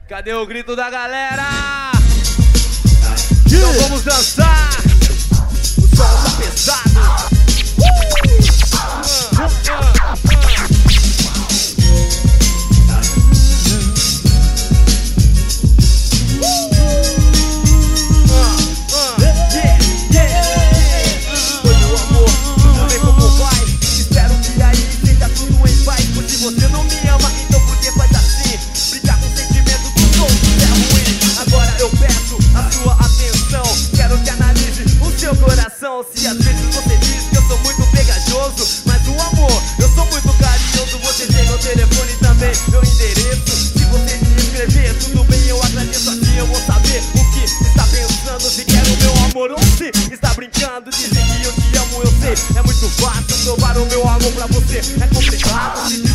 Cadê o grito da galera? Então vamos dançar. O som tá pesado. Oi meu amor, tudo bem como vai? Espero que aí seja tudo em paz. Pois se você não me ama, então por que faz assim? Brincar com o sentimento dos outros é ruim. Agora eu peço a sua atenção. Quero que analise o seu coração. Se às vezes você diz que eu sou muito pegajoso, mas o amor, eu sou muito carinhoso. Você tem meu telefone e também meu endereço. Se você me escrever, tudo bem, eu agradeço. Assim eu vou saber o que está pensando. Se quer o meu amor ou se está brincando. Dizer que eu te amo, eu sei, é muito fácil provar o meu amor pra você. É complicado, se